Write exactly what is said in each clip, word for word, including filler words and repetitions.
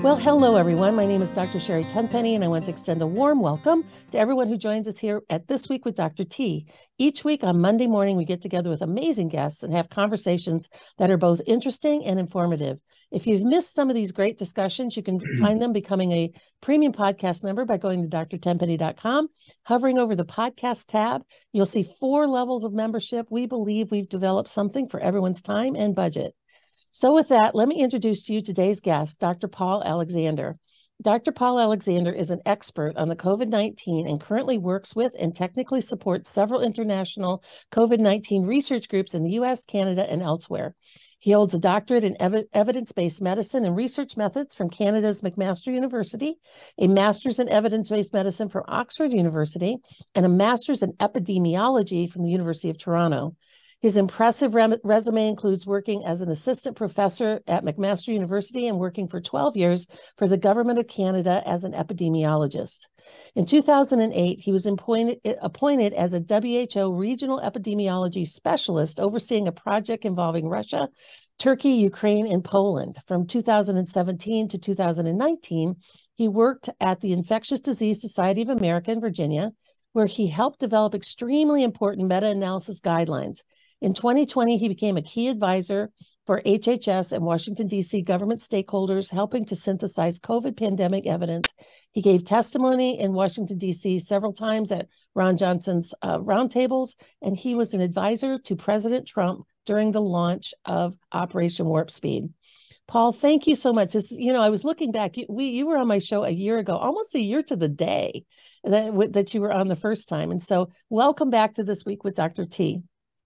Well, hello, everyone. My name is Doctor Sherry Tenpenny, and I want to extend a warm welcome to everyone who joins us here at This Week with Doctor T. Each week on Monday morning, we get together with amazing guests and have conversations that are both interesting and informative. If you've missed some of these great discussions, you can find them becoming a premium podcast member by going to D R tenpenny dot com. Hovering over the podcast tab, you'll see four levels of membership. We believe we've developed something for everyone's time and budget. So with that, let me introduce to you today's guest, Doctor Paul Alexander. Doctor Paul Alexander is an expert on the COVID nineteen and currently works with and technically supports several international COVID nineteen research groups in the U S, Canada, and elsewhere. He holds a doctorate in ev- evidence-based medicine and research methods from Canada's McMaster University, a master's in evidence-based medicine from Oxford University, and a master's in epidemiology from the University of Toronto. His impressive re- resume includes working as an assistant professor at McMaster University and working for twelve years for the Government of Canada as an epidemiologist. In two thousand eight, he was appointed, appointed as a W H O regional epidemiology specialist overseeing a project involving Russia, Turkey, Ukraine, and Poland. From two thousand seventeen to two thousand nineteen, he worked at the Infectious Disease Society of America in Virginia, where he helped develop extremely important meta-analysis guidelines. In twenty twenty, he became a key advisor for H H S and Washington, D C government stakeholders, helping to synthesize COVID pandemic evidence. He gave testimony in Washington, D C several times at Ron Johnson's uh, roundtables, and he was an advisor to President Trump during the launch of Operation Warp Speed. Paul, thank you so much. This, you know, I was looking back. You, we, you were on my show a year ago, almost a year to the day that, that you were on the first time. And so welcome back to This Week with Doctor T.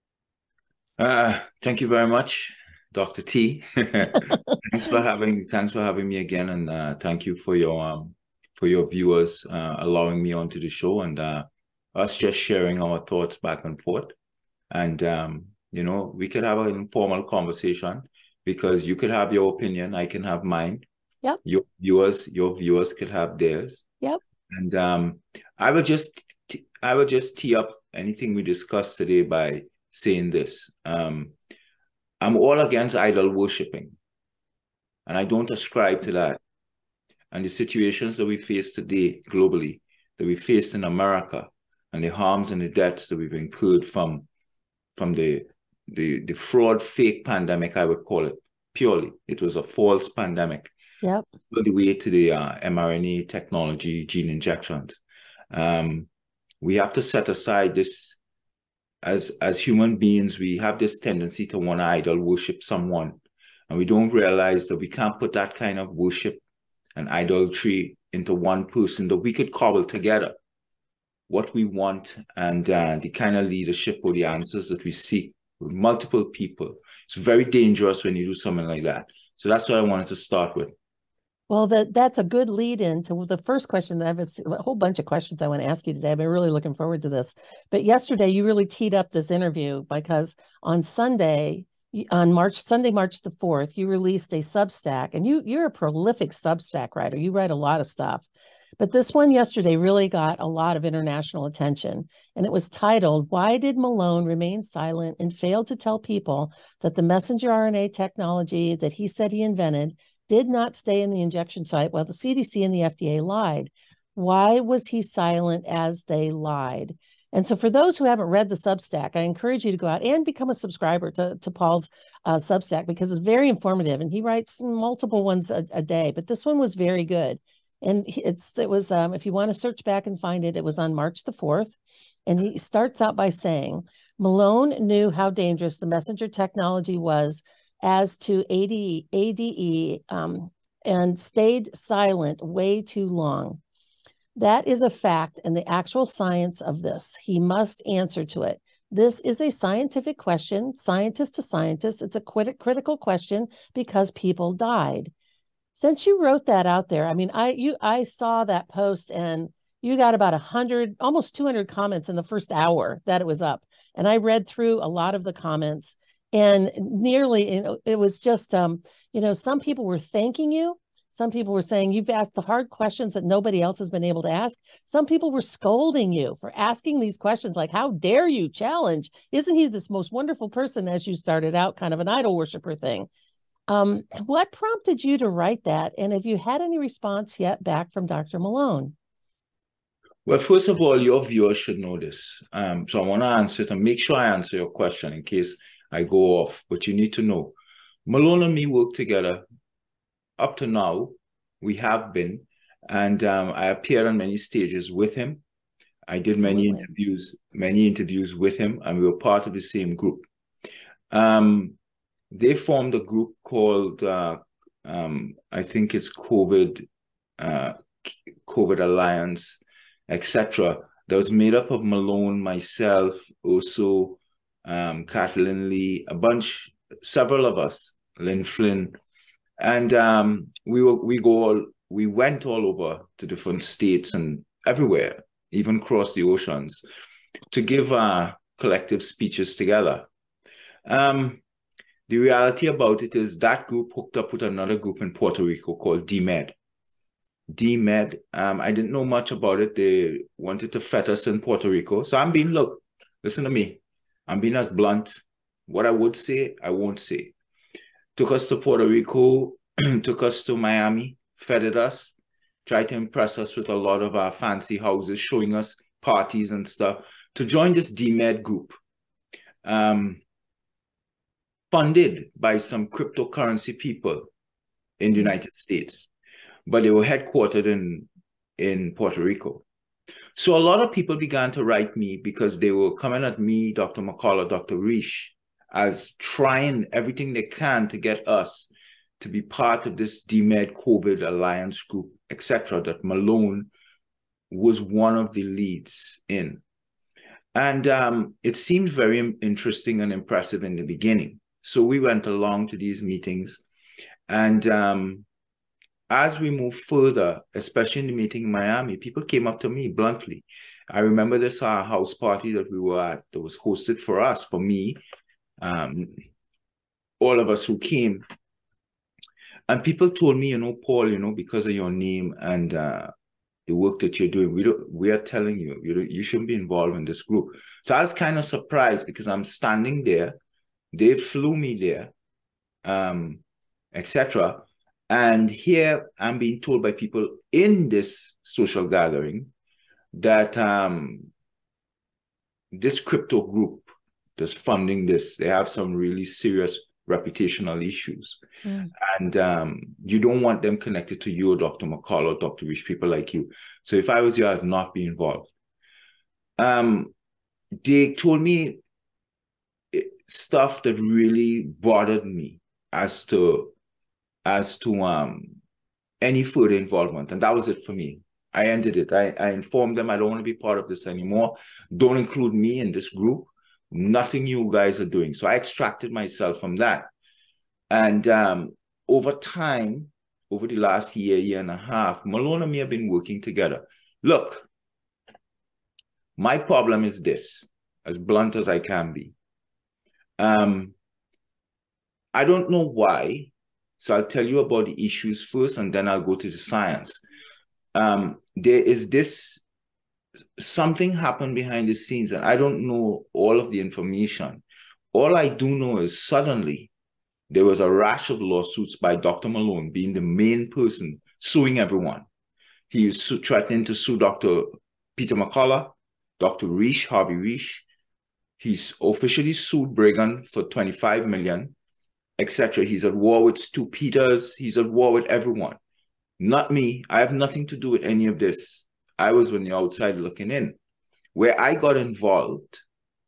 Uh, thank you very much, Doctor T. thanks for having thanks for having me again, and uh, thank you for your um, for your viewers uh, allowing me onto the show and uh, us just sharing our thoughts back and forth. And um, you know, we could have an informal conversation because you could have your opinion, I can have mine. Yep. Your viewers, your viewers could have theirs. Yep. And um, I will just I will just tee up anything we discussed today by saying this. Um, I'm all against idol worshipping, and I don't ascribe to that. And the situations that we face today globally, that we faced in America, and the harms and the deaths that we've incurred from, from the, the, the fraud, fake pandemic, I would call it, purely. It was a false pandemic. Yep. All the way to the uh, mRNA technology, gene injections. Um, we have to set aside this. As, as human beings, we have this tendency to want to idol worship someone, and we don't realize that we can't put that kind of worship and idolatry into one person, that we could cobble together what we want and uh, the kind of leadership or the answers that we seek with multiple people. It's very dangerous when you do something like that. So that's what I wanted to start with. Well, that that's a good lead in to the first question. I have a, a whole bunch of questions I want to ask you today. I've been really looking forward to this. But yesterday, you really teed up this interview because on Sunday, on March Sunday, March the fourth, you released a Substack, and you you're a prolific Substack writer. You write a lot of stuff. But this one yesterday really got a lot of international attention, and it was titled, "Why Did Malone Remain Silent and Fail to Tell People That the Messenger R N A Technology that he said he invented did not stay in the injection site while the C D C and the F D A lied? Why was he silent as they lied?" And so for those who haven't read the Substack, I encourage you to go out and become a subscriber to, to Paul's uh, Substack, because it's very informative, and he writes multiple ones a, a day, but this one was very good. And it's it was, um, if you want to search back and find it, it was on March the fourth. And he starts out by saying, Malone knew how dangerous the messenger technology was as to A D E, A D E um, and stayed silent way too long. That is a fact and the actual science of this. He must answer to it. This is a scientific question, scientist to scientist. It's a crit- critical question because people died. Since you wrote that out there, I mean, I you I saw that post and you got about one hundred, almost two hundred comments in the first hour that it was up. And I read through a lot of the comments. And nearly, you know, it was just, um, you know, some people were thanking you. Some people were saying you've asked the hard questions that nobody else has been able to ask. Some people were scolding you for asking these questions, like, how dare you challenge? Isn't he this most wonderful person, as you started out, kind of an idol worshiper thing? Um, what prompted you to write that? And have you had any response yet back from Doctor Malone? Well, first of all, your viewers should know this. Um, so I want to answer it and make sure I answer your question in case I go off. But you need to know, Malone and me work together up to now. We have been, and um, I appeared on many stages with him. I did Absolutely. many interviews, many interviews with him, and we were part of the same group. Um, they formed a group called, uh, um, I think it's COVID, uh, COVID Alliance, et cetera. That was made up of Malone, myself, also um, Kathleen Lee, a bunch, several of us, Lynn Flynn, and um, we were we go all we went all over to different states and everywhere, even across the oceans, to give uh, collective speeches together. Um, the reality about it is that group hooked up with another group in Puerto Rico called D MED. D MED, um, I didn't know much about it. They wanted to fet us in Puerto Rico. So I'm being, look, listen to me. I'm being as blunt. What I would say, I won't say. Took us to Puerto Rico, took us to Miami, feted us, tried to impress us with a lot of our fancy houses, showing us parties and stuff, to join this D MED group. Um, funded by some cryptocurrency people in the United States, but they were headquartered in, in Puerto Rico. So a lot of people began to write me because they were coming at me, Doctor McCullough, Doctor Risch, as trying everything they can to get us to be part of this D MED COVID Alliance group, et cetera, that Malone was one of the leads in. And um, it seemed very interesting and impressive in the beginning. So we went along to these meetings. And um, as we moved further, especially in the meeting in Miami, people came up to me bluntly. I remember this uh, house party that we were at that was hosted for us, for me, um, all of us who came. And people told me, you know, Paul, you know, because of your name and uh, the work that you're doing, we don't, we are telling you, you, you shouldn't be involved in this group. So I was kind of surprised because I'm standing there. They flew me there, um, et cetera. And here I'm being told by people in this social gathering that um, this crypto group that's funding this, they have some really serious reputational issues. Mm. And um, you don't want them connected to you, Doctor McCullough, Doctor Risch, people like you. So if I was you, I'd not be involved. Um, they told me stuff that really bothered me as to as to um any further involvement, and that was it for me. I ended it. I, I informed them I don't want to be part of this anymore. Don't include me in this group. Nothing you guys are doing. So I extracted myself from that. And um, over time, over the last year, year and a half, Malone and me have been working together. Look, my problem is this, as blunt as I can be. Um, I don't know why, so I'll tell you about the issues first, and then I'll go to the science. Um, there is this, something happened behind the scenes, and I don't know all of the information. All I do know is suddenly there was a rash of lawsuits by Doctor Malone being the main person suing everyone. He was threatening to sue Doctor Peter McCullough, Doctor Risch, Harvey Risch. He's officially sued Brigham for twenty-five million dollars, et cetera. He's at war with Stu Peters. He's at war with everyone. Not me. I have nothing to do with any of this. I was on the outside looking in. Where I got involved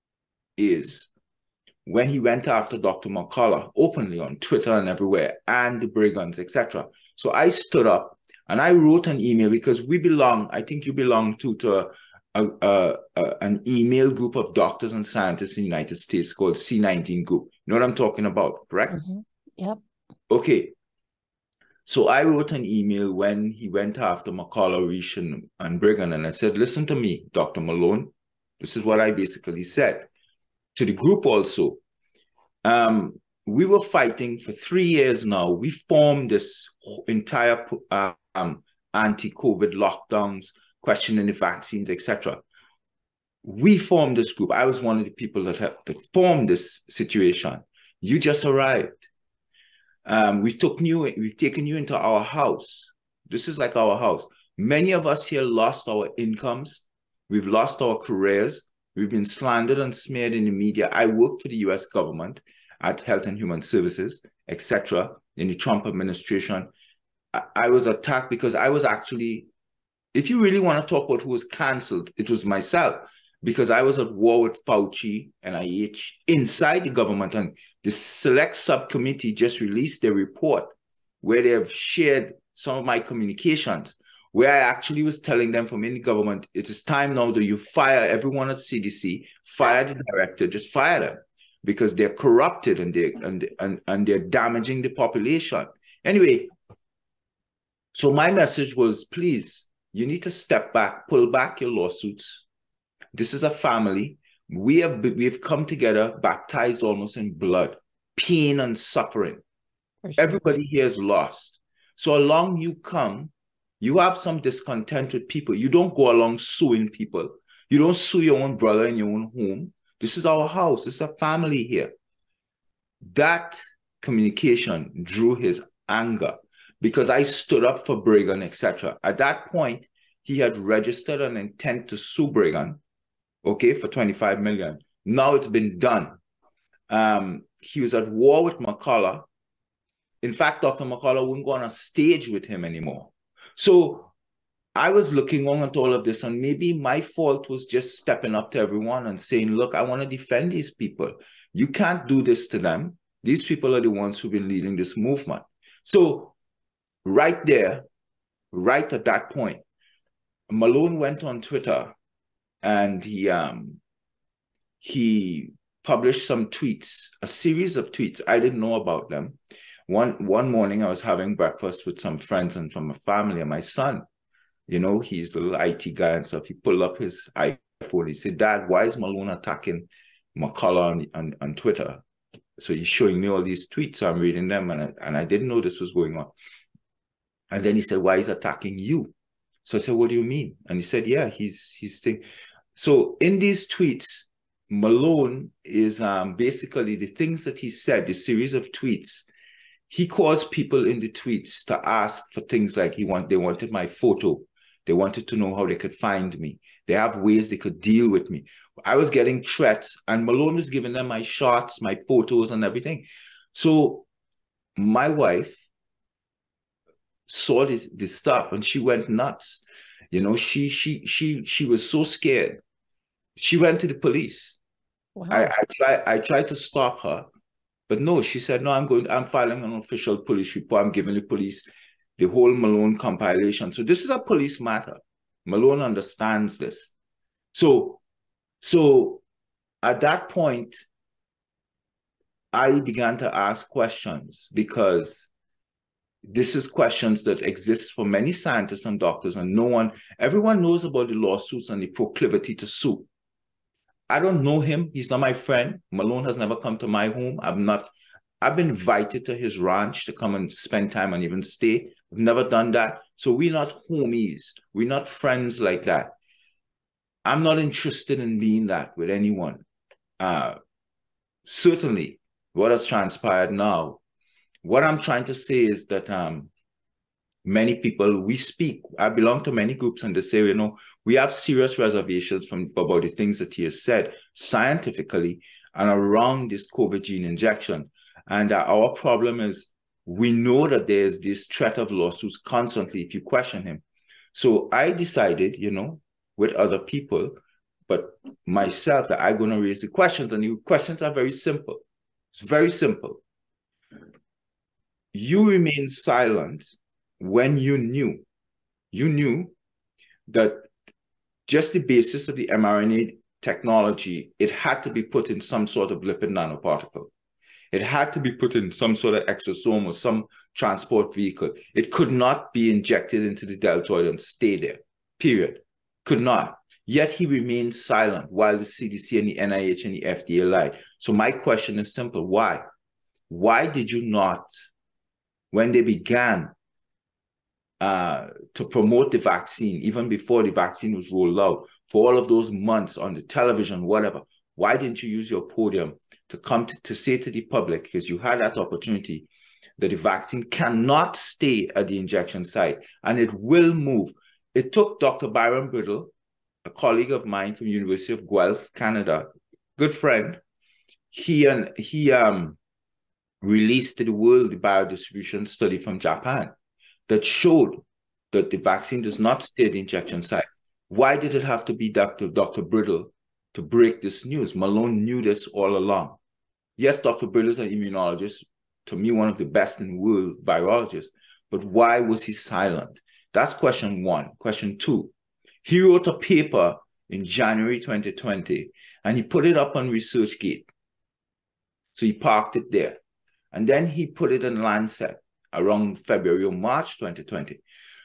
is when he went after Doctor McCullough openly on Twitter and everywhere, and the Brighams, et cetera. So I stood up and I wrote an email because we belong, I think you belong to, to a A, a, a, an email group of doctors and scientists in the United States called C nineteen Group. You know what I'm talking about, correct? Mm-hmm. Yep. Okay. So I wrote an email when he went after McCullough, Risch, and, and Brigham, and I said, listen to me, Doctor Malone. This is what I basically said to the group also. Um, we were fighting for three years now. We formed this entire uh, um, anti-COVID lockdowns, questioning the vaccines, et cetera. We formed this group. I was one of the people that helped to form this situation. You just arrived. Um, we took you, we've taken you into our house. This is like our house. Many of us here lost our incomes. We've lost our careers. We've been slandered and smeared in the media. I worked for the U S government at Health and Human Services, et cetera, in the Trump administration. I, I was attacked because I was actually, if you really want to talk about who was canceled, it was myself, because I was at war with Fauci and N I H inside the government. And the select subcommittee just released their report where they have shared some of my communications, where I actually was telling them from in the government, it is time now that you fire everyone at C D C, fire the director, just fire them, because they're corrupted and, they, and, and, and they're damaging the population. Anyway, so my message was, please, you need to step back, pull back your lawsuits. This is a family. We have, we have come together, baptized almost in blood, pain and suffering. Sure. Everybody here is lost. So along you come, you have some discontent with people. You don't go along suing people. You don't sue your own brother in your own home. This is our house. This is a family here. That communication drew his anger because I stood up for Breagan, et cetera. At that point, he had registered an intent to sue Breagan, okay, for twenty-five million. Now it's been done. Um, he was at war with McCullough. In fact, Doctor McCullough wouldn't go on a stage with him anymore. So I was looking on at all of this, and maybe my fault was just stepping up to everyone and saying, look, I want to defend these people. You can't do this to them. These people are the ones who've been leading this movement. So right there, right at that point, Malone went on Twitter and he um, he published some tweets, a series of tweets. I didn't know about them. One, one morning, I was having breakfast with some friends and from a family, and my son, you know, he's a little I T guy and stuff. He pulled up his iPhone. He said, Dad, why is Malone attacking McCullough on, on, on Twitter? So he's showing me all these tweets. So I'm reading them, and I, and I didn't know this was going on. And then he said, why is he attacking you? So I said, what do you mean? And he said, yeah, he's he's thinking. So in these tweets, Malone is um, basically the things that he said, the series of tweets. He caused people in the tweets to ask for things like he want, they wanted my photo. They wanted to know how they could find me. They have ways they could deal with me. I was getting threats, and Malone was giving them my shots, my photos and everything. So my wife saw this, this stuff and she went nuts. You know, she she she she was so scared. She went to the police. Wow. I, I tried I tried to stop her, but no, she said, no, I'm going, I'm filing an official police report. I'm giving the police the whole Malone compilation. So this is a police matter. Malone understands this. So, so at that point, I began to ask questions, because this is questions that exist for many scientists and doctors, and no one, everyone knows about the lawsuits and the proclivity to sue. I don't know him. He's not my friend. Malone has never come to my home. I'm not, I've been invited to his ranch to come and spend time and even stay. I've never done that. So we're not homies. We're not friends like that. I'm not interested in being that with anyone. Uh, certainly, what has transpired now, what I'm trying to say is that um, many people, we speak, I belong to many groups, and they say, you know, we have serious reservations from about the things that he has said scientifically and around this COVID gene injection. And uh, our problem is we know that there's this threat of lawsuits constantly if you question him. So I decided, you know, with other people, but myself, that I'm going to raise the questions, and the questions are very simple. It's very simple. You remain silent when you knew, you knew that just the basis of the mRNA technology, it had to be put in some sort of lipid nanoparticle. It had to be put in some sort of exosome or some transport vehicle. It could not be injected into the deltoid and stay there, period. Could not. Yet he remained silent while the C D C and the N I H and the F D A lied. So my question is simple. Why? Why did you not, when they began uh, to promote the vaccine, even before the vaccine was rolled out, for all of those months on the television, whatever, why didn't you use your podium to come to, to say to the public, because you had that opportunity, that the vaccine cannot stay at the injection site and it will move. It took Doctor Byron Brittle, a colleague of mine from University of Guelph, Canada, good friend. He and he um released to the world the biodistribution study from Japan that showed that the vaccine does not stay at the injection site. Why did it have to be Doctor Doctor Brittle to break this news? Malone knew this all along. Yes, Doctor Brittle is an immunologist, to me, one of the best in the world virologists, but why was he silent? That's question one. Question two, he wrote a paper in January twenty twenty, and he put it up on ResearchGate. So he parked it there. And then he put it in Lancet around February or March twenty twenty.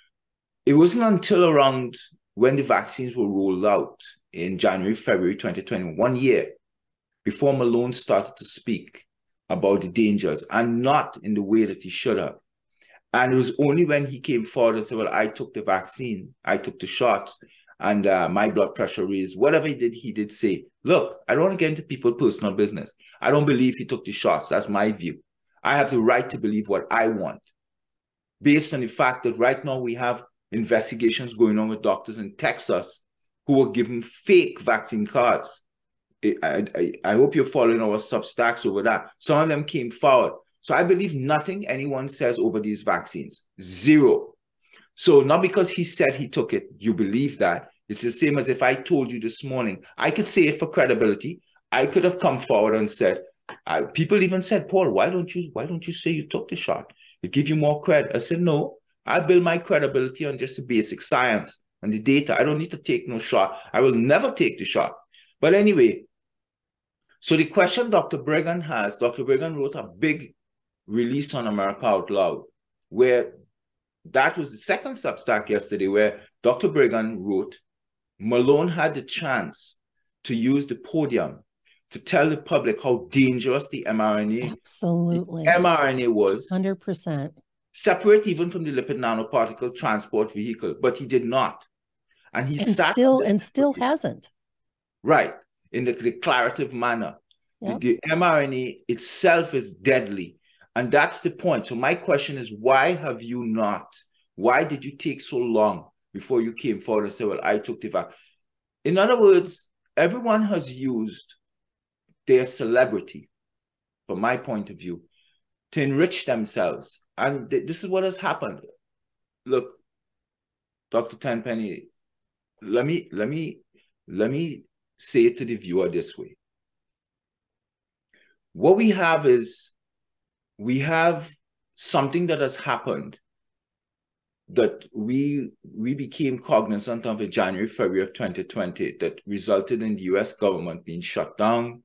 It wasn't until around when the vaccines were rolled out in January, February twenty twenty, one year, before Malone started to speak about the dangers, and not in the way that he should have. And it was only when he came forward and said, well, I took the vaccine, I took the shots, and uh, my blood pressure raised. Whatever he did, he did say, look, I don't want to get into people's personal business. I don't believe he took the shots. That's my view. I have the right to believe what I want, based on the fact that right now we have investigations going on with doctors in Texas who were given fake vaccine cards. I, I, I hope you're following our Substacks over that. Some of them came forward. So I believe nothing anyone says over these vaccines. Zero. So not because he said he took it, you believe that. It's the same as if I told you this morning. I could say it for credibility. I could have come forward and said, I, people even said, Paul, why don't you why don't you say you took the shot? It gives you more credit. I said, no, I build my credibility on just the basic science and the data. I don't need to take no shot. I will never take the shot. But anyway, so the question Doctor Breggin has, Doctor Breggin wrote a big release on America Out Loud, where that was the second Substack yesterday, where Doctor Breggin wrote, Malone had the chance to use the podium to tell the public how dangerous the mRNA, Absolutely. The mRNA was. one hundred percent. Separate even from the lipid nanoparticle transport vehicle, but he did not. And he and sat still and still hasn't. Right. In the declarative manner. Yep. The, the mRNA itself is deadly. And that's the point. So my question is, why have you not? Why did you take so long before you came forward and said, well, I took the vaccine? In other words, everyone has used their celebrity, from my point of view, to enrich themselves. And th this is what has happened. Look, Doctor Tenpenny, let me, let me, let me say it to the viewer this way. What we have is, we have something that has happened that we we became cognizant of in January, February of twenty twenty that resulted in the U S government being shut down.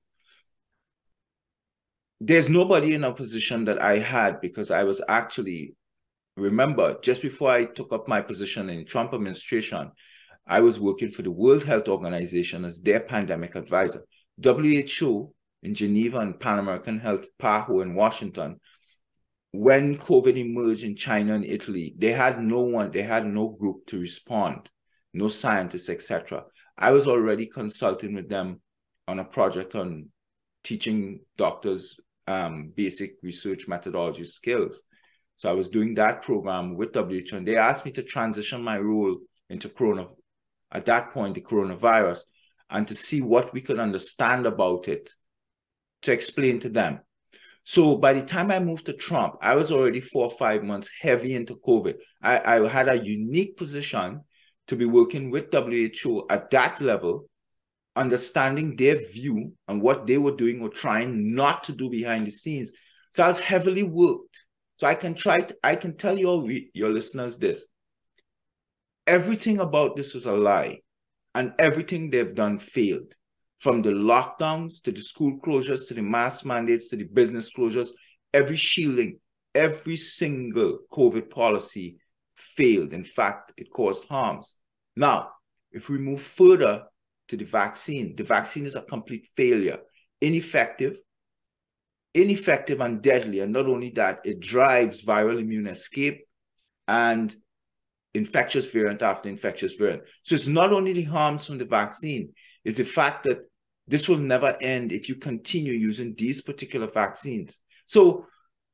There's nobody in a position that I had, because I was actually, remember, just before I took up my position in the Trump administration, I was working for the World Health Organization as their pandemic advisor. W H O in Geneva and Pan American Health, PAHO in Washington, when COVID emerged in China and Italy, they had no one, they had no group to respond, no scientists, et cetera. I was already consulting with them on a project on teaching doctors um, basic research methodology skills. So I was doing that program with W H O, and they asked me to transition my role into corona, at that point, the coronavirus, and to see what we could understand about it, to explain to them. So by the time I moved to Trump, I was already four or five months heavy into COVID. I, I had a unique position to be working with W H O at that level, understanding their view and what they were doing or trying not to do behind the scenes. So I was heavily worked. So I can try to, I can tell your, your listeners this. Everything about this was a lie, and everything they've done failed. From the lockdowns, to the school closures, to the mask mandates, to the business closures, every shielding, every single COVID policy failed. In fact, it caused harms. Now, if we move further to the vaccine, the vaccine is a complete failure, ineffective, ineffective and deadly. And not only that, it drives viral immune escape and infectious variant after infectious variant. So it's not only the harms from the vaccine, it's the fact that this will never end if you continue using these particular vaccines. So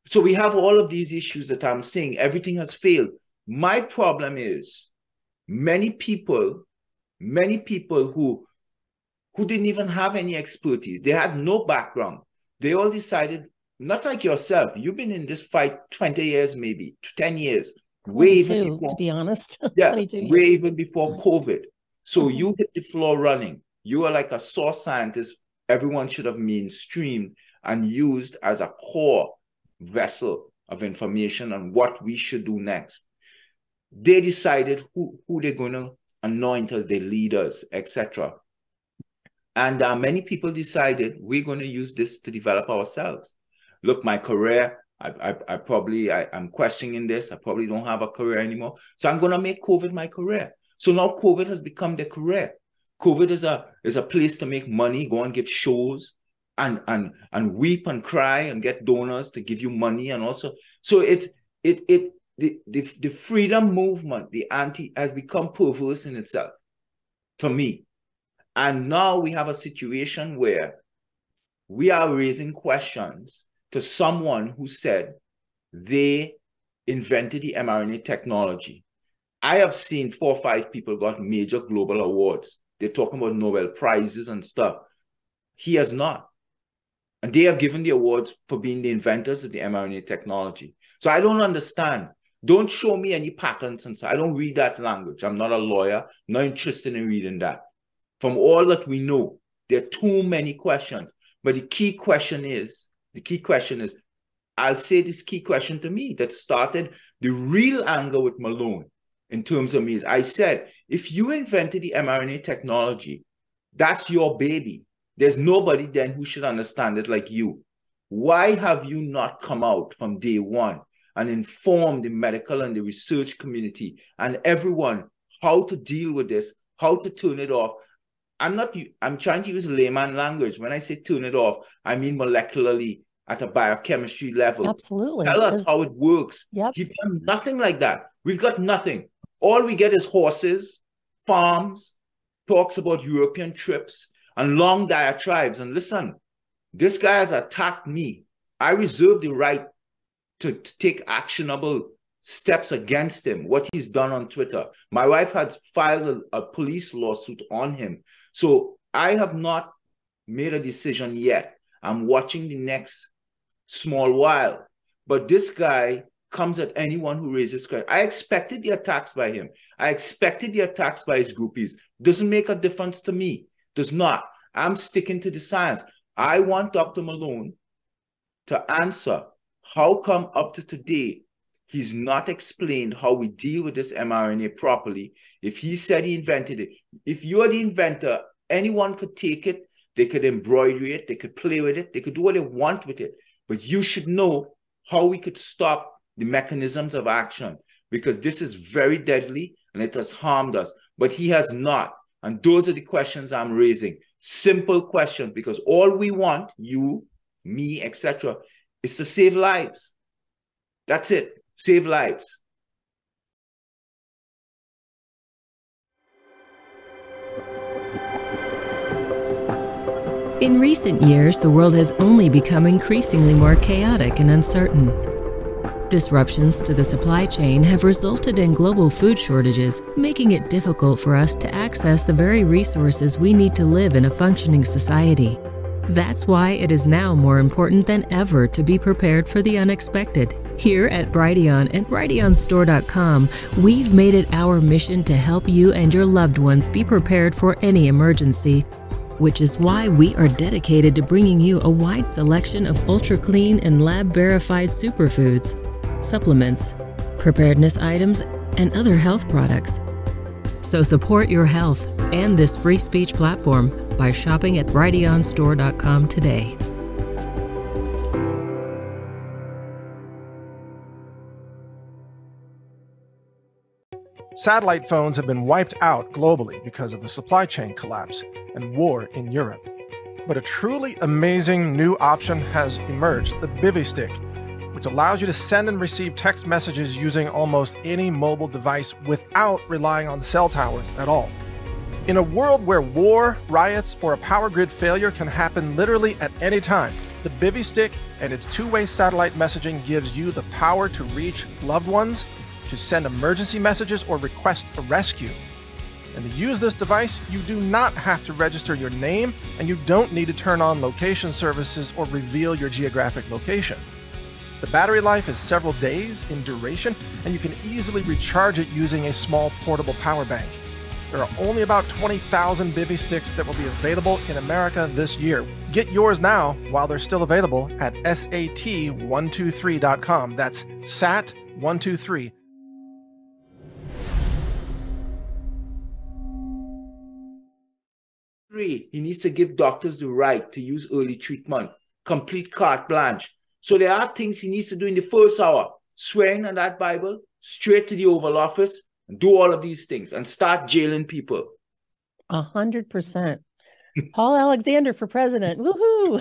So we have all of these issues that I'm saying. Everything has failed. My problem is many people, many people who, who didn't even have any expertise. They had no background. They all decided, not like yourself. You've been in this fight twenty years, maybe ten years. Way even before, to be honest. Yeah, way years. Even before COVID. So mm-hmm. you hit the floor running. You are like a source scientist. Everyone should have mainstreamed and used as a core vessel of information on what we should do next. They decided who, who they're going to anoint as their leaders, et cetera. And uh, many people decided we're going to use this to develop ourselves. Look, my career, I, I, I probably, I, I'm questioning this. I probably don't have a career anymore. So I'm going to make COVID my career. So now COVID has become their career. COVID is a, is a place to make money, go and give shows and, and, and weep and cry and get donors to give you money. And also, so it, it, it, the, the, the freedom movement, the anti, has become perverse in itself, to me. And now we have a situation where we are raising questions to someone who said they invented the mRNA technology. I have seen four or five people got major global awards. They're talking about Nobel Prizes and stuff. He has not. And they have given the awards for being the inventors of the mRNA technology. So I don't understand. Don't show me any patents and so I don't read that language. I'm not a lawyer. I'm not interested in reading that. From all that we know, there are too many questions. But the key question is, the key question is, I'll say this key question to me that started the real anger with Malone in terms of me is, I said, if you invented the mRNA technology, that's your baby. There's nobody then who should understand it like you. Why have you not come out from day one and informed the medical and the research community and everyone how to deal with this, how to turn it off? I'm not, I'm trying to use layman language. When I say turn it off, I mean molecularly at a biochemistry level. Absolutely. Tell us how it works. Yep. You've done nothing like that. We've got nothing. All we get is horses, farms, talks about European trips and long diatribes. And listen, this guy has attacked me. I reserve the right to, to take actionable steps against him, what he's done on Twitter. My wife had filed a, a police lawsuit on him. So I have not made a decision yet. I'm watching the next small while. But this guy comes at anyone who raises question. I expected the attacks by him. I expected the attacks by his groupies. Doesn't make a difference to me. Does not. I'm sticking to the science. I want Doctor Malone to answer how come up to today he's not explained how we deal with this mRNA properly. If he said he invented it, if you're the inventor, anyone could take it, they could embroidery it, they could play with it, they could do what they want with it. But you should know how we could stop the mechanisms of action, because this is very deadly and it has harmed us. But he has not. And those are the questions I'm raising. Simple questions, because all we want, you, me, et cetera, is to save lives. That's it. Save lives. In recent years, the world has only become increasingly more chaotic and uncertain. Disruptions to the supply chain have resulted in global food shortages, making it difficult for us to access the very resources we need to live in a functioning society. That's why it is now more important than ever to be prepared for the unexpected. Here at Brighteon and Brighteon Store dot com, we've made it our mission to help you and your loved ones be prepared for any emergency, which is why we are dedicated to bringing you a wide selection of ultra-clean and lab-verified superfoods, supplements, preparedness items, and other health products. So support your health and this free speech platform by shopping at Brighteon Store dot com today. Satellite phones have been wiped out globally because of the supply chain collapse and war in Europe. But a truly amazing new option has emerged, the Bivy which allows you to send and receive text messages using almost any mobile device without relying on cell towers at all. In a world where war, riots, or a power grid failure can happen literally at any time, The Bivy Stick and its two-way satellite messaging gives you the power to reach loved ones, to send emergency messages, or request a rescue. And to use this device, you do not have to register your name, and you don't need to turn on location services or reveal your geographic location. The battery life is several days in duration, and you can easily recharge it using a small portable power bank. There are only about twenty thousand Bivy Sticks that will be available in America this year. Get yours now while they're still available at S A T one two three dot com. That's S A T one two three. Three, he needs to give doctors the right to use early treatment, complete carte blanche. So there are things he needs to do in the first hour. Swearing on that Bible, straight to the Oval Office, and do all of these things and start jailing people. A hundred percent. Paul Alexander for president. Woohoo!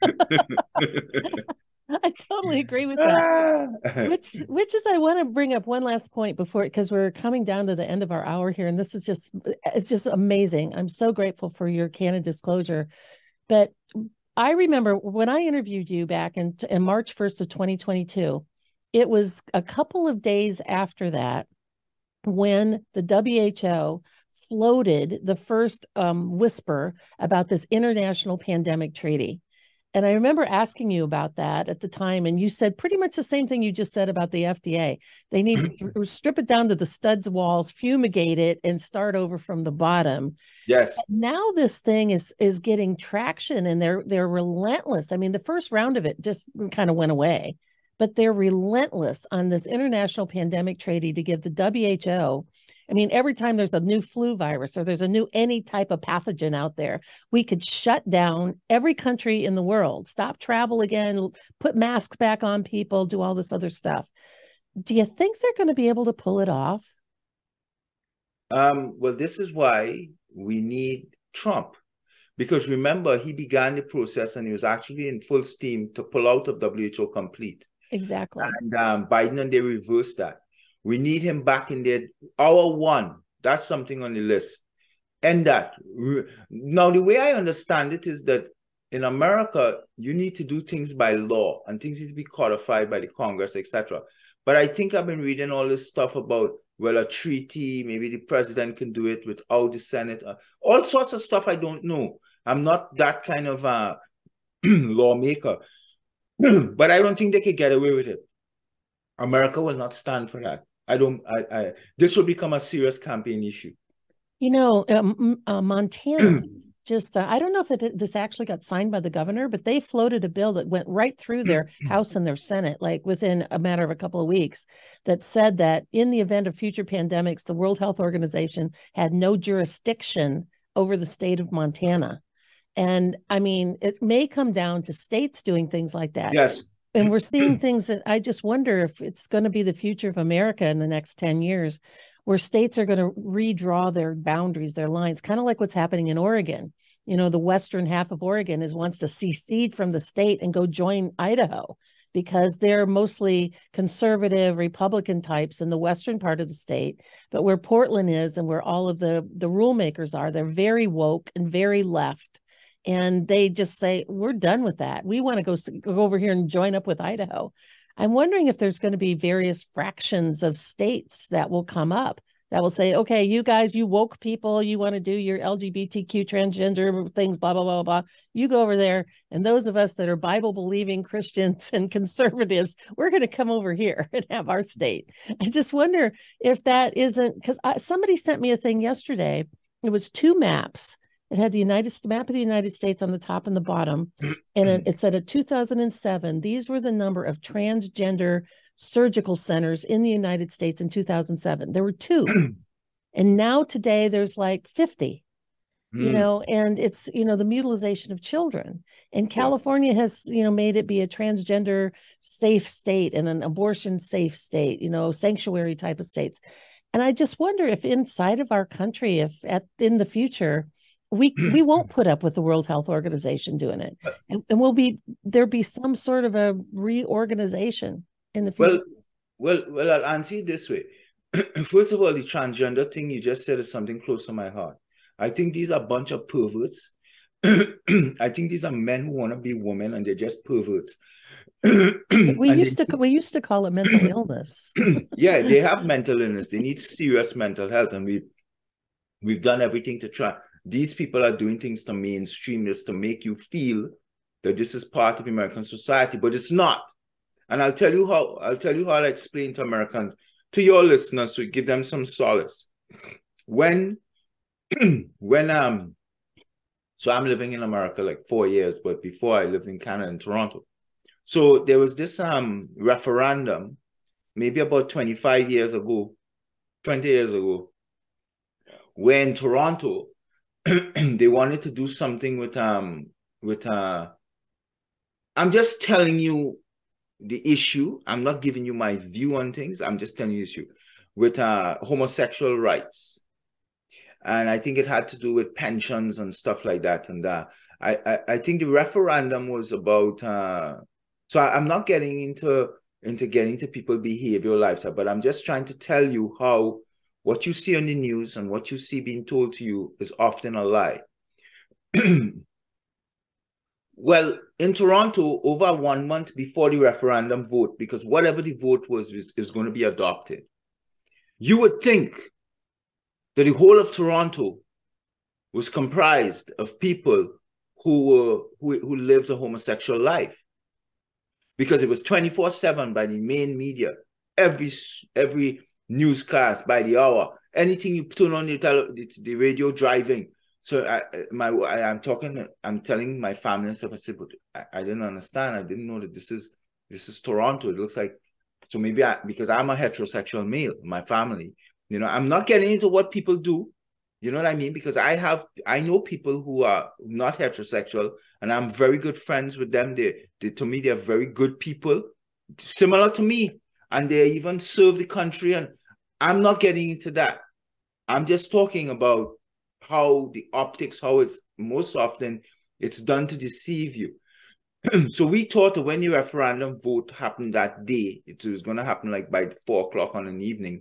I totally agree with that. which, which is, I want to bring up one last point before, because we're coming down to the end of our hour here, and this is just, it's just amazing. I'm so grateful for your candid disclosure. But I remember when I interviewed you back in, in March first of twenty twenty-two, it was a couple of days after that when the W H O floated the first um, whisper about this international pandemic treaty. And I remember asking you about that at the time, and you said pretty much the same thing you just said about the F D A. They need to strip it down to the studs walls, fumigate it, and start over from the bottom. Yes. Now this thing is is getting traction, and they're they're relentless. I mean, the first round of it just kind of went away, but they're relentless on this international pandemic treaty to give the W H O. I mean, every time there's a new flu virus or there's a new any type of pathogen out there, we could shut down every country in the world, stop travel again, put masks back on people, do all this other stuff. Do you think they're going to be able to pull it off? Um, well, this is why we need Trump. Because remember, he began the process and he was actually in full steam to pull out of W H O complete. Exactly. And um, Biden and they reversed that. We need him back in there. Hour one, that's something on the list. End that. Now, the way I understand it is that in America, you need to do things by law and things need to be codified by the Congress, et cetera. But I think I've been reading all this stuff about, well, a treaty, maybe the president can do it without the Senate, uh, all sorts of stuff I don't know. I'm not that kind of a lawmaker, but I don't think they could get away with it. America will not stand for that. I don't, I, I, this will become a serious campaign issue. You know, um, uh, Montana, just, uh, I don't know if it, this actually got signed by the governor, but they floated a bill that went right through their House and their Senate, like within a matter of a couple of weeks, that said that in the event of future pandemics, the World Health Organization had no jurisdiction over the state of Montana. And I mean, it may come down to states doing things like that. Yes. And we're seeing things that I just wonder if it's going to be the future of America in the next ten years, where states are going to redraw their boundaries, their lines, kind of like what's happening in Oregon. You know, the western half of Oregon is wants to secede from the state and go join Idaho because they're mostly conservative Republican types in the western part of the state. But where Portland is and where all of the, the rule makers are, they're very woke and very left. And they just say, we're done with that. We want to go, go over here and join up with Idaho. I'm wondering if there's going to be various fractions of states that will come up that will say, okay, you guys, you woke people, you want to do your L G B T Q transgender things, blah, blah, blah, blah. You go over there. And those of us that are Bible-believing Christians and conservatives, we're going to come over here and have our state. I just wonder if that isn't, because somebody sent me a thing yesterday. It was two maps. It had the United map of the United States on the top and the bottom, and it, it said in two thousand seven, these were the number of transgender surgical centers in the United States in two thousand seven. There were two, and now today there's like fifty, mm. you know, and it's, you know, the mutilization of children. And California yeah. has, you know, made it be a transgender safe state and an abortion safe state, you know, sanctuary type of states. And I just wonder if inside of our country, if at in the future, we we won't put up with the World Health Organization doing it, and, and we'll be there'll be some sort of a reorganization in the future. Well, well, well, I'll answer it this way. First of all, the transgender thing you just said is something close to my heart. I think these are a bunch of perverts I think these are men who want to be women and they're just perverts. We used they, to we used to call it mental illness. Yeah, they have mental illness. They need serious mental health, and we we've done everything to try. These people are doing things to mainstream this to make you feel that this is part of American society, but it's not. And I'll tell you how I'll tell you how I'll explain to Americans, to your listeners, to give them some solace. When when um so I'm living in America like four years, but before I lived in Canada, in Toronto. So there was this um referendum, maybe about twenty-five years ago, twenty years ago, when Toronto, they wanted to do something with um with uh I'm just telling you the issue. I'm not giving you my view on things. I'm just telling you the issue with uh homosexual rights. And I think it had to do with pensions and stuff like that. And uh, I, I, I think the referendum was about, uh, so I, I'm not getting into, into getting to people's behavioral lifestyle, but I'm just trying to tell you how what you see on the news and what you see being told to you is often a lie. Well, in Toronto, over one month before the referendum vote, because whatever the vote was, is, is going to be adopted, you would think that the whole of Toronto was comprised of people who were who, who lived a homosexual life, because it was twenty-four seven by the main media, every every newscast by the hour, anything you turn on the, tele, the, the radio driving. So I my I, I'm talking, I'm telling my family and stuff. I said, but I, I didn't understand. I didn't know that this is this is Toronto. It looks like, so maybe I, because I'm a heterosexual male, my family. You know, I'm not getting into what people do. You know what I mean? Because I have, I know people who are not heterosexual, and I'm very good friends with them. They, they to me, they're very good people, similar to me, and they even serve the country. And I'm not getting into that. I'm just talking about how the optics, how it's most often it's done to deceive you. So we thought that when the referendum vote happened that day, it was going to happen like by four o'clock on an evening.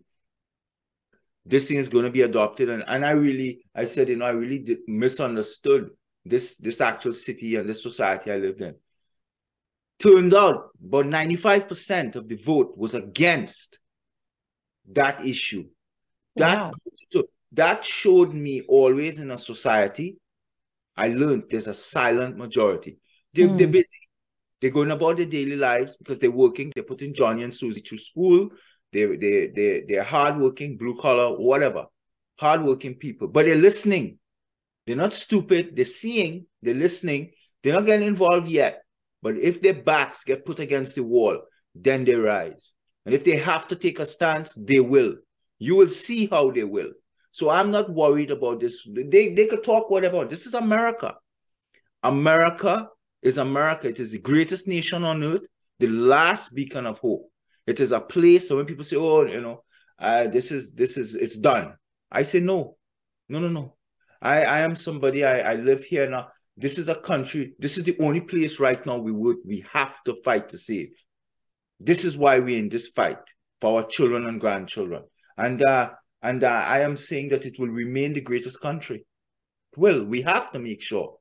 This thing is going to be adopted. And, and I really, I said, you know, I really did, misunderstood this, this actual city and this society I lived in. Turned out about ninety-five percent of the vote was against that issue. That, wow. That showed me always in a society, I learned there's a silent majority. They're, mm. they're busy. They're going about their daily lives because they're working. They're putting Johnny and Susie through school. They, they, they, they're hardworking, blue collar, whatever. Hardworking people. But they're listening. They're not stupid. They're seeing. They're listening. They're not getting involved yet. But if their backs get put against the wall, then they rise. And if they have to take a stance, they will. You will see how they will. So I'm not worried about this. They, they could talk whatever. This is America. America is America. It is the greatest nation on earth, the last beacon of hope. It is a place. So when people say, oh, you know, uh, this is, this is, it's done. I say, no, no, no, no. I, I am somebody, I, I live here now. This is a country. This is the only place right now we would, we have to fight to save. This is why we're in this fight for our children and grandchildren. And, uh, and uh, I am saying that it will remain the greatest country. Well, we have to make sure.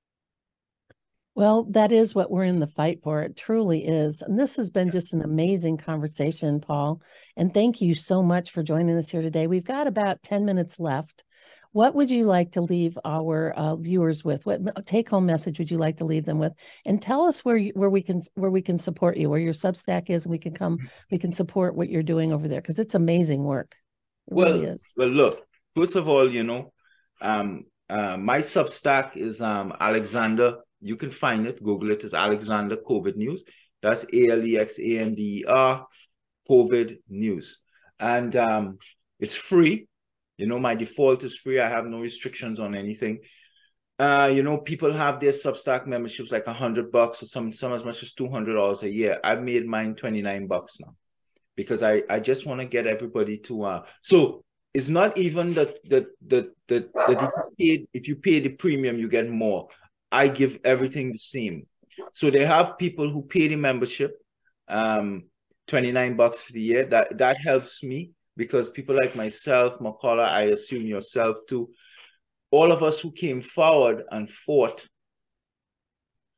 Well, that is what we're in the fight for. It truly is. And this has been just an amazing conversation, Paul. And thank you so much for joining us here today. We've got about ten minutes left. What would you like to leave our uh, viewers with? What take-home message would you like to leave them with? And tell us where you, where we can where we can support you, where your Substack is, and we can come, we can support what you're doing over there, because it's amazing work. It well, really is. Well, look, first of all, you know, um, uh, my Substack is um, Alexander. You can find it, Google it, as Alexander COVID News. That's A L E X A N D E R, COVID News. And um, it's free. You know, my default is free. I have no restrictions on anything. Uh, you know, people have their Substack memberships like a hundred bucks or some, some as much as two hundred dollars a year. I've made mine twenty-nine bucks now because I, I just want to get everybody to, uh, so it's not even that, that, that, that, that if, you paid, if you pay the premium, you get more. I give everything the same. So they have people who pay the membership, um, twenty-nine bucks for the year. That, that helps me because people like myself, McCullough, I assume yourself too, all of us who came forward and fought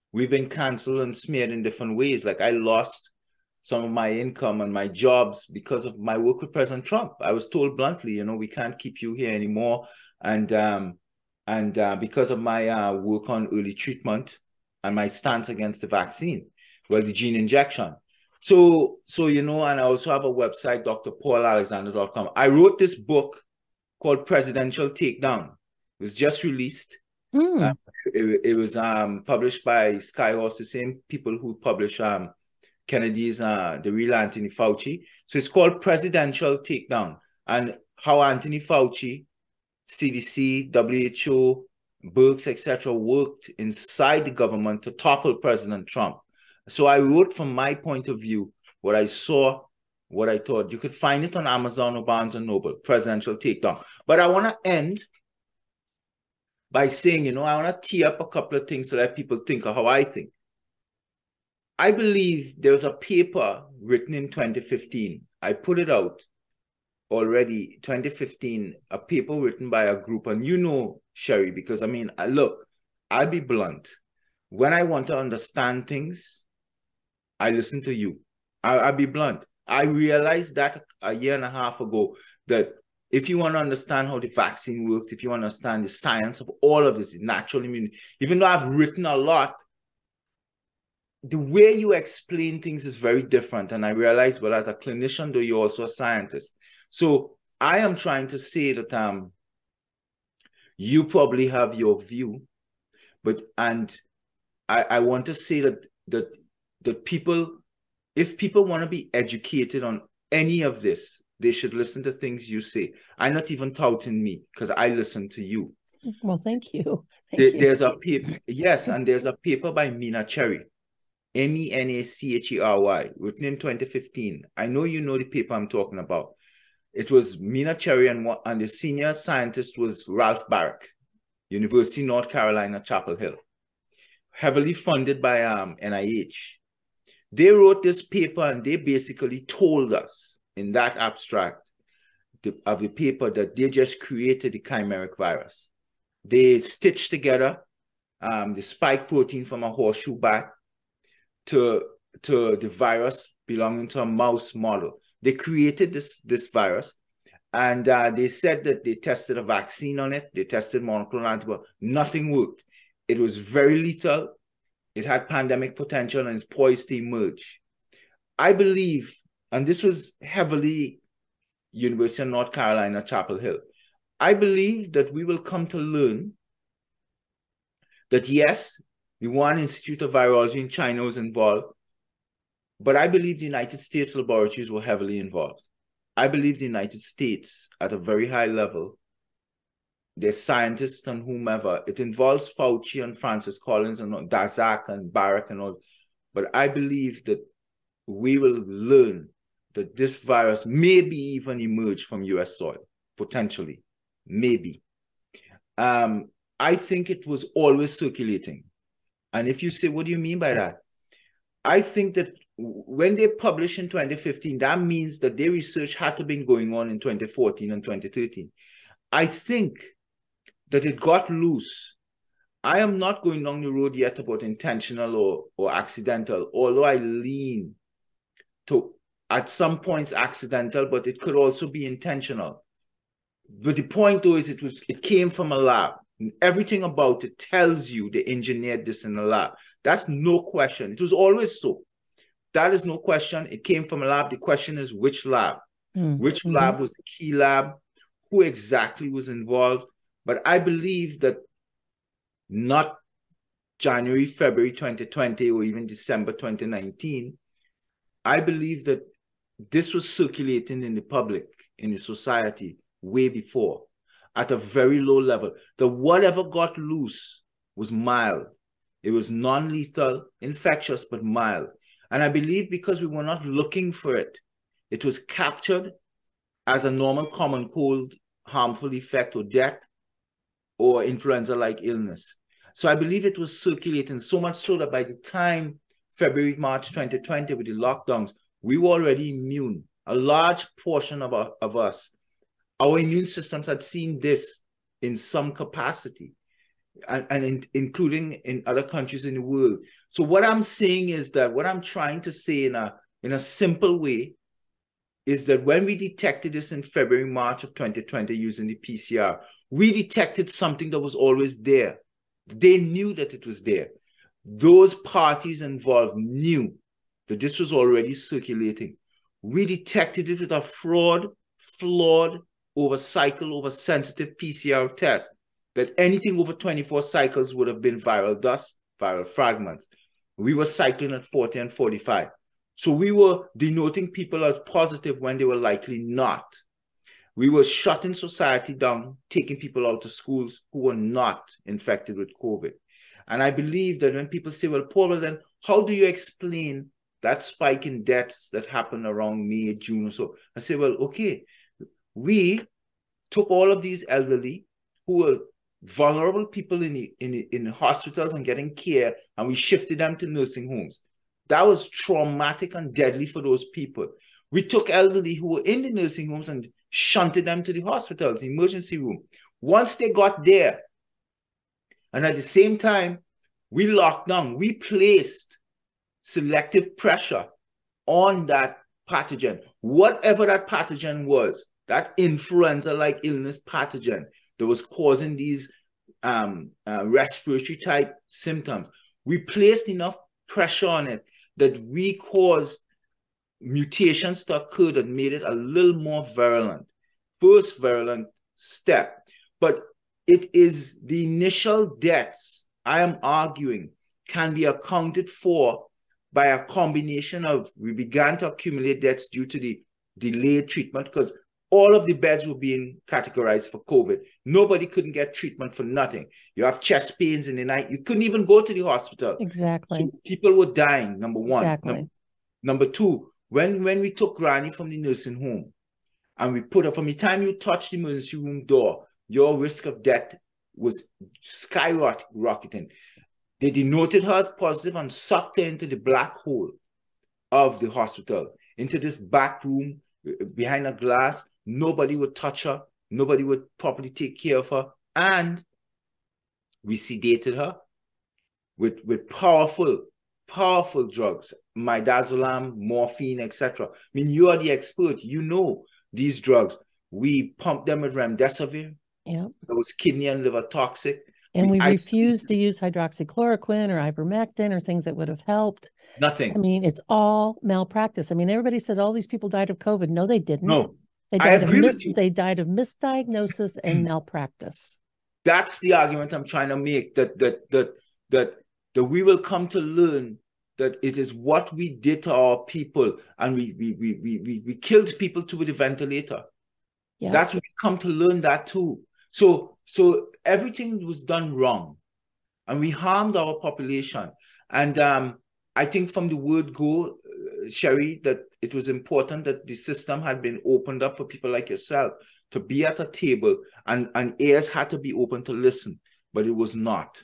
we've been canceled and smeared in different ways. Like I lost some of my income and my jobs because of my work with President Trump. I was told bluntly, you know, we can't keep you here anymore. And um, and uh, because of my uh, work on early treatment and my stance against the vaccine, well, the gene injection. So, so you know, and I also have a website, D R paul alexander dot com. I wrote this book called Presidential Takedown. It was just released. Mm. Uh, it, it was um, published by Skyhorse, the same people who publish um, Kennedy's uh, The Real Anthony Fauci. So it's called Presidential Takedown, and how Anthony Fauci, C D C, W H O, Birx, et cetera, worked inside the government to topple President Trump. So I wrote from my point of view what I saw, what I thought. You could find it on Amazon or Barnes and Noble, Presidential Takedown. But I want to end by saying, you know, I want to tee up a couple of things so that people think of how I think. I believe there's a paper written in twenty fifteen. I put it out already, twenty fifteen, a paper written by a group. And you know, Sherry, because I mean, I, look, I'll be blunt. When I want to understand things, I listen to you. I, I'll be blunt. I realized that a year and a half ago, that if you want to understand how the vaccine works, if you want to understand the science of all of this, natural immunity, even though I've written a lot, the way you explain things is very different. And I realized, well, as a clinician, though, you're also a scientist. So I am trying to say that um, you probably have your view, but, and I, I want to say that, that, that people, if people want to be educated on any of this, they should listen to things you say. I'm not even touting me, because I listen to you. Well, thank you. Thank there, you. There's a paper, yes, and there's a paper by Mina Cherry, M E N A C H E R Y, written in twenty fifteen. I know you know the paper I'm talking about. It was Mina Cherry, and, and the senior scientist was Ralph Barrick, University of North Carolina, Chapel Hill, heavily funded by um, N I H. They wrote this paper, and they basically told us in that abstract the, of the paper that they just created the chimeric virus. They stitched together um, the spike protein from a horseshoe bat to, to the virus belonging to a mouse model. They created this, this virus, and uh, they said that they tested a vaccine on it. They tested monoclonal antibody. Nothing worked. It was very lethal. It had pandemic potential, and it's poised to emerge. I believe, and this was heavily University of North Carolina, Chapel Hill, I believe that we will come to learn that, yes, the Wuhan Institute of Virology in China was involved, but I believe the United States laboratories were heavily involved. I believe the United States, at a very high level, their scientists and whomever, it involves Fauci and Francis Collins and Daszak and Barrick and all, but I believe that we will learn that this virus maybe even emerge from U S soil, potentially, maybe. Um, I think it was always circulating. And if you say, what do you mean by that? I think that when they published in twenty fifteen, that means that their research had to have been going on in twenty fourteen and twenty thirteen. I think that it got loose. I am not going down the road yet about intentional or, or accidental, although I lean to, at some points, accidental, but it could also be intentional. But the point, though, is it was it came from a lab. Everything about it tells you they engineered this in a lab. That's no question. It was always so. That is no question. It came from a lab. The question is which lab? Mm. Which mm-hmm. lab was the key lab? Who exactly was involved? But I believe that not January, February twenty twenty, or even December twenty nineteen, I believe that this was circulating in the public, in the society, way before, at a very low level. The whatever got loose was mild. It was non-lethal, infectious, but mild. And I believe because we were not looking for it, it was captured as a normal common cold, harmful effect or death, or influenza-like illness. So I believe it was circulating so much so that by the time February, March twenty twenty, with the lockdowns, we were already immune. A large portion of, our, of us, our immune systems had seen this in some capacity. and, and in, including in other countries in the world. So what I'm saying is that what I'm trying to say in a in a simple way is that when we detected this in February, March of twenty twenty using the P C R, we detected something that was always there. They knew that it was there. Those parties involved knew that this was already circulating. We detected it with a fraud, flawed, over cycle, over sensitive P C R test, that anything over twenty-four cycles would have been viral dust, viral fragments. We were cycling at forty and forty-five. So we were denoting people as positive when they were likely not. We were shutting society down, taking people out of schools who were not infected with COVID. And I believe that when people say, well, Paul, well, then how do you explain that spike in deaths that happened around May, June or so? I say, well, okay, we took all of these elderly who were vulnerable people in the, in the, in the hospitals and getting care, and we shifted them to nursing homes. That was traumatic and deadly for those people. We took elderly who were in the nursing homes and shunted them to the hospitals, the emergency room. Once they got there, and at the same time, we locked down, we placed selective pressure on that pathogen, whatever that pathogen was, that influenza-like illness pathogen that was causing these um, uh, respiratory type symptoms. We placed enough pressure on it that we caused mutations to occur that made it a little more virulent. First virulent step. But it is the initial deaths, I am arguing, can be accounted for by a combination of, we began to accumulate deaths due to the delayed treatment, because all of the beds were being categorized for COVID. Nobody couldn't get treatment for nothing. You have chest pains in the night. You couldn't even go to the hospital. Exactly. People were dying, number one. Exactly. Number, number two, when, when we took Granny from the nursing home and we put her, from the time you touched the emergency room door, your risk of death was skyrocketing. They denoted her as positive and sucked her into the black hole of the hospital, into this back room behind a glass. Nobody would touch her. Nobody would properly take care of her. And we sedated her with, with powerful, powerful drugs, midazolam, morphine, et cetera. I mean, you are the expert. You know these drugs. We pumped them with remdesivir. Yeah. That was kidney and liver toxic. And we, we refused to use hydroxychloroquine or ivermectin or things that would have helped. Nothing. I mean, it's all malpractice. I mean, everybody said all these people died of COVID. No, they didn't. No. They died, of mis- they died of misdiagnosis and malpractice. That's the argument I'm trying to make, that that that that that we will come to learn that it is what we did to our people, and we we we we we, we killed people to with a ventilator. Yeah. That's what we come to learn that too. So so everything was done wrong, and we harmed our population. And um, I think from the word go, uh, Sherry, that it was important that the system had been opened up for people like yourself to be at a table, and, and ears had to be open to listen, but it was not.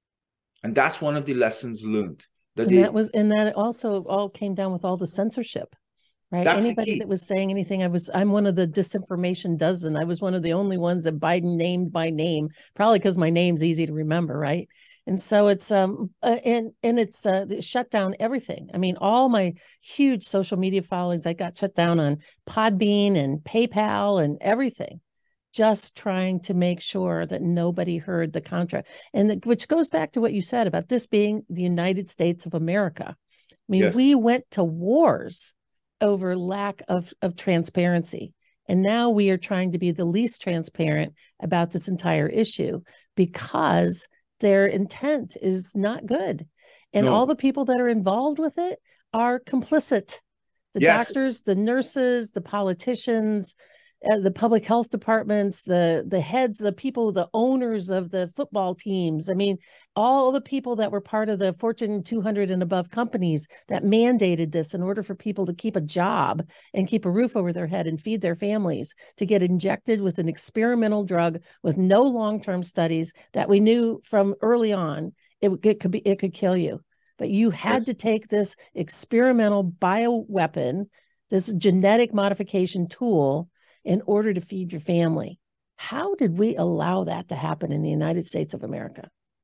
And that's one of the lessons learned. That, and they, that was, and that also all came down with all the censorship, right? Anybody that was saying anything, I was, I'm one of the disinformation dozen. I was one of the only ones that Biden named by name, probably because my name's easy to remember, right? And so it's um uh, and and it's uh, shut down everything. I mean, all my huge social media followings, I got shut down on Podbean and PayPal and everything, just trying to make sure that nobody heard the contract. And the, which goes back to what you said about this being the United States of America. I mean, yes. We went to wars over lack of of transparency, and now we are trying to be the least transparent about this entire issue because their intent is not good. And no. all the people that are involved with it are complicit. The yes. doctors, the nurses, the politicians, uh, the public health departments, the, the heads, the people, the owners of the football teams. I mean, all the people that were part of the Fortune two hundred and above companies that mandated this in order for people to keep a job and keep a roof over their head and feed their families, to get injected with an experimental drug with no long-term studies that we knew from early on it, it could be it could kill you. But you had yes. to take this experimental bioweapon, this genetic modification tool, in order to feed your family. How did we allow that to happen in the United States of America?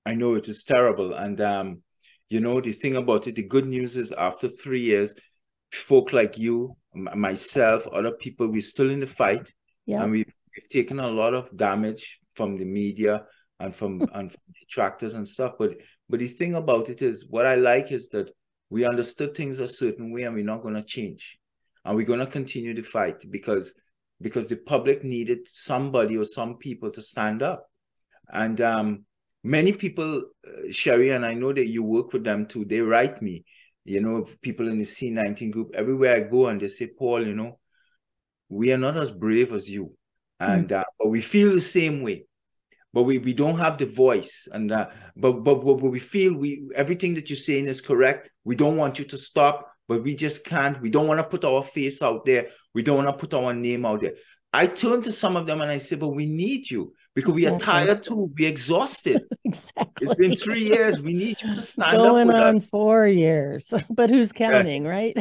I know it is terrible. And, um, you know, the thing about it, the good news is after three years, folk like you, myself, other people, we're still in the fight. Yeah. And we've, we've taken a lot of damage from the media and from, and from detractors and stuff. But, but the thing about it is, what I like is that we understood things a certain way and we're not going to change. And we're going to continue the fight because, because the public needed somebody or some people to stand up. And um, many people, uh, Sherry, and I know that you work with them too, they write me, you know, people in the C nineteen group, everywhere I go, and they say, Paul, you know, we are not as brave as you. And mm. uh, but we feel the same way. But we, we don't have the voice. And uh, but, but but we feel we everything that you're saying is correct. We don't want you to stop, but we just can't. We don't want to put our face out there. We don't want to put our name out there. I turn to some of them and I say, but we need you because exactly. we are tired too. We're exhausted. Exactly. It's been three years. We need you to stand Going up with on us. four years, but who's counting, yeah. right?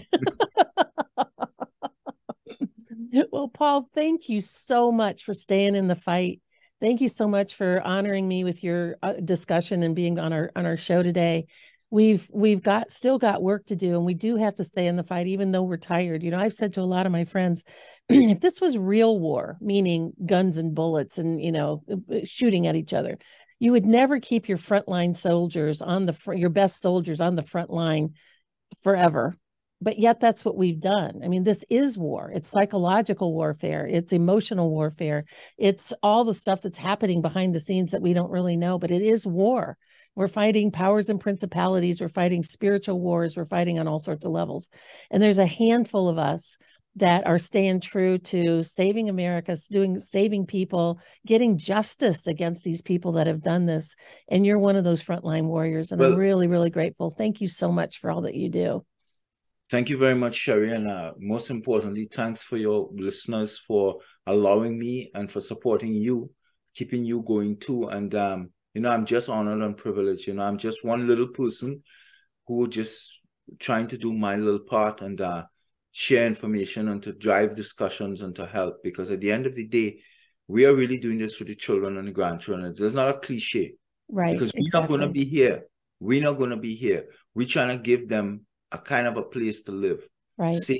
Well, Paul, thank you so much for staying in the fight. Thank you so much for honoring me with your uh, discussion and being on our on our show today. We've we've got still got work to do, and we do have to stay in the fight, even though we're tired. You know, I've said to a lot of my friends, if this was real war, meaning guns and bullets and, you know, shooting at each other, you would never keep your frontline soldiers on the front, your best soldiers on the front line forever. But yet that's what we've done. I mean, this is war. It's psychological warfare. It's emotional warfare. It's all the stuff that's happening behind the scenes that we don't really know, but it is war. We're fighting powers and principalities. We're fighting spiritual wars. We're fighting on all sorts of levels. And there's a handful of us that are staying true to saving America, doing, saving people, getting justice against these people that have done this. And you're one of those frontline warriors. And well, I'm really, really grateful. Thank you so much for all that you do. Thank you very much, Sherry. And uh, most importantly, thanks for your listeners for allowing me and for supporting you, keeping you going too. And, um, you know, I'm just honored and privileged. You know, I'm just one little person who just trying to do my little part and uh, share information and to drive discussions and to help. Because at the end of the day, we are really doing this for the children and the grandchildren. It's not a cliche. Right. Because we're exactly. not going to be here. We're not going to be here. We're trying to give them a kind of a place to live, right, safe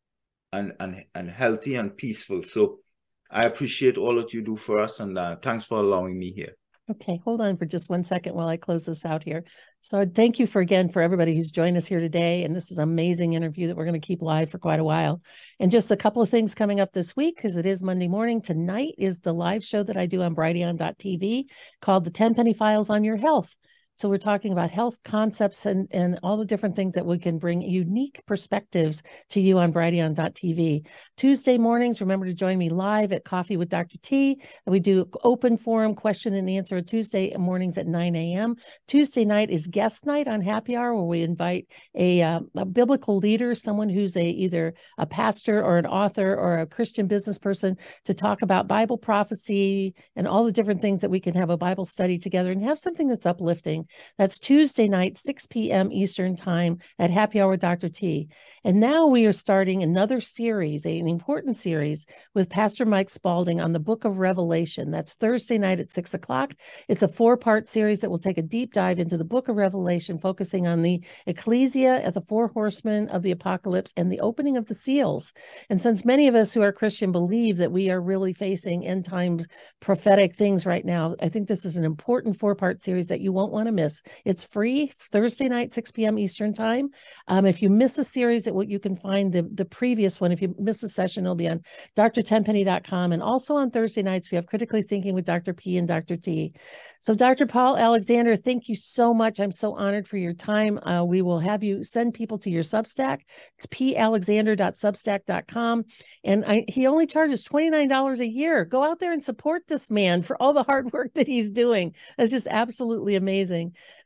and, and, and healthy and peaceful. So I appreciate all that you do for us, and uh, thanks for allowing me here. Okay, hold on for just one second while I close this out here. So thank you for again for everybody who's joined us here today. And this is an amazing interview that we're going to keep live for quite a while. And just a couple of things coming up this week, because it is Monday morning. Tonight is the live show that I do on Brighteon dot T V called The Tenpenny Files on Your Health. So we're talking about health concepts and, and all the different things that we can bring unique perspectives to you on Brighteon dot T V. Tuesday mornings, remember to join me live at Coffee with Doctor T. And we do open forum question and answer Tuesday mornings at nine A M Tuesday night is guest night on Happy Hour, where we invite a, uh, a biblical leader, someone who's a either a pastor or an author or a Christian business person, to talk about Bible prophecy and all the different things that we can have a Bible study together and have something that's uplifting. That's Tuesday night, six P M Eastern Time at Happy Hour with Doctor T. And now we are starting another series, an important series with Pastor Mike Spalding on the Book of Revelation. That's Thursday night at six o'clock. It's a four-part series that will take a deep dive into the Book of Revelation, focusing on the ecclesia at the four horsemen of the apocalypse and the opening of the seals. And since many of us who are Christian believe that we are really facing end times prophetic things right now, I think this is an important four-part series that you won't want to miss. It's free, Thursday night, six P M Eastern Time. Um, if you miss a series, it, you can find the, the previous one. If you miss a session, it'll be on D R tenpenny dot com. And also on Thursday nights, we have Critically Thinking with Doctor P and Doctor T. So Doctor Paul Alexander, thank you so much. I'm so honored for your time. Uh, we will have you send people to your Substack. It's p alexander dot substack dot com. And I, he only charges twenty-nine dollars a year. Go out there and support this man for all the hard work that he's doing. It's just absolutely amazing.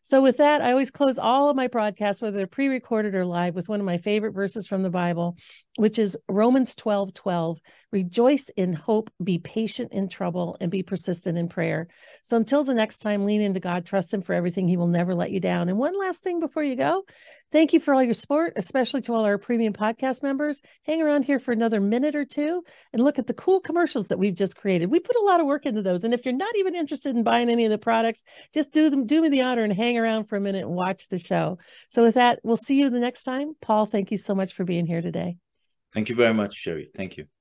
So with that, I always close all of my broadcasts, whether they're pre-recorded or live, with one of my favorite verses from the Bible, which is Romans twelve twelve. Rejoice in hope, be patient in trouble, and be persistent in prayer. So until the next time, lean into God, trust him for everything. He will never let you down. And one last thing before you go, thank you for all your support, especially to all our premium podcast members. Hang around here for another minute or two and look at the cool commercials that we've just created. We put a lot of work into those. And if you're not even interested in buying any of the products, just do them, do me the honor and hang around for a minute and watch the show. So with that, we'll see you the next time. Paul, thank you so much for being here today. Thank you very much, Sherry. Thank you.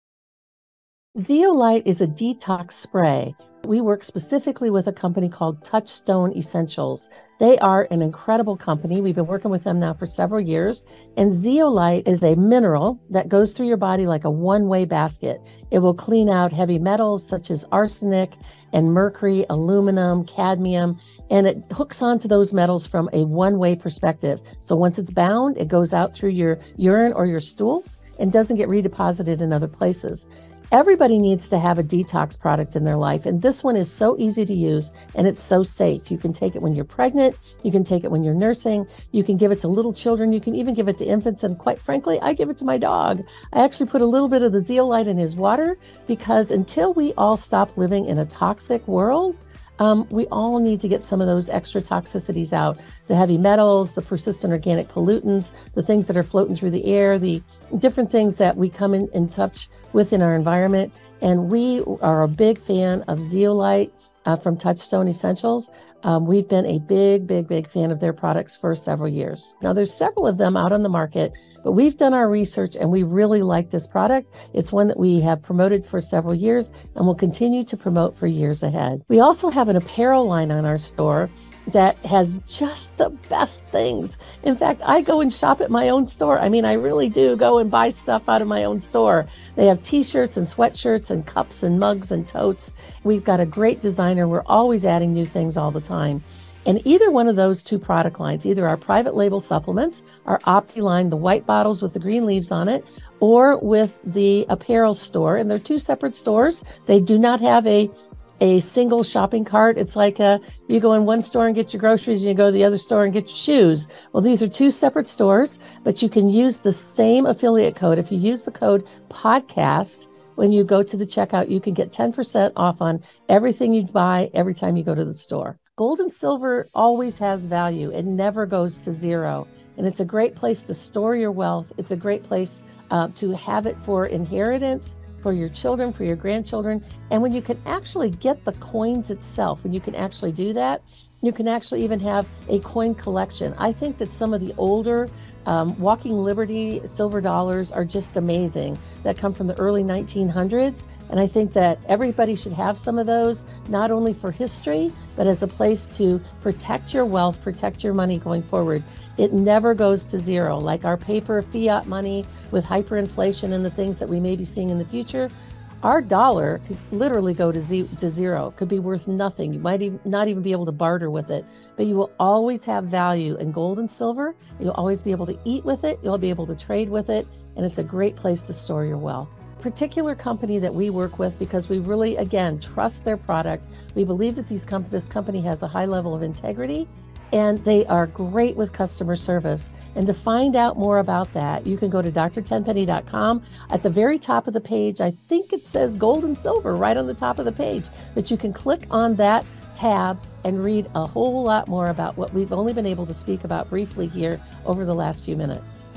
Zeolite is a detox spray. We work specifically with a company called Touchstone Essentials. They are an incredible company. We've been working with them now for several years. And zeolite is a mineral that goes through your body like a one-way basket. It will clean out heavy metals such as arsenic and mercury, aluminum, cadmium, and it hooks onto those metals from a one-way perspective. So once it's bound, it goes out through your urine or your stools and doesn't get redeposited in other places. Everybody needs to have a detox product in their life, and this one is so easy to use and it's so safe. You can take it when you're pregnant, you can take it when you're nursing, you can give it to little children, you can even give it to infants, and quite frankly, I give it to my dog. I actually put a little bit of the zeolite in his water because until we all stop living in a toxic world, Um, we all need to get some of those extra toxicities out, the heavy metals, the persistent organic pollutants, the things that are floating through the air, the different things that we come in, in touch with in our environment. And we are a big fan of zeolite uh, from Touchstone Essentials. Um, we've been a big, big, big fan of their products for several years. Now, there's several of them out on the market, but we've done our research and we really like this product. It's one that we have promoted for several years and will continue to promote for years ahead. We also have an apparel line on our store that has just the best things. In fact, I go and shop at my own store. I mean, I really do go and buy stuff out of my own store. They have t-shirts and sweatshirts and cups and mugs and totes. We've got a great designer. We're always adding new things all the time. And either one of those two product lines, either our private label supplements, our Opti line, the white bottles with the green leaves on it, or with the apparel store, and they're two separate stores. They do not have a a single shopping cart. It's like a, you go in one store and get your groceries and you go to the other store and get your shoes. Well, these are two separate stores, but you can use the same affiliate code. If you use the code podcast, when you go to the checkout, you can get ten percent off on everything you buy every time you go to the store. Gold and silver always has value. It never goes to zero. And it's a great place to store your wealth. It's a great place uh, to have it for inheritance, for your children, for your grandchildren. And when you can actually get the coins itself, when you can actually do that, you can actually even have a coin collection. I think that some of the older um, Walking Liberty silver dollars are just amazing that come from the early nineteen hundreds. And I think that everybody should have some of those, not only for history, but as a place to protect your wealth, protect your money going forward. It never goes to zero. Like our paper fiat money with hyperinflation and the things that we may be seeing in the future, our dollar could literally go to, z- to zero, could be worth nothing. You might even not even be able to barter with it, but you will always have value in gold and silver. You'll always be able to eat with it. You'll be able to trade with it. And it's a great place to store your wealth. Particular company that we work with because we really, again, trust their product. We believe that these comp- this company has a high level of integrity and they are great with customer service. And to find out more about that, you can go to D R tenpenny dot com. At the very top of the page, I think it says gold and silver right on the top of the page, that you can click on that tab and read a whole lot more about what we've only been able to speak about briefly here over the last few minutes.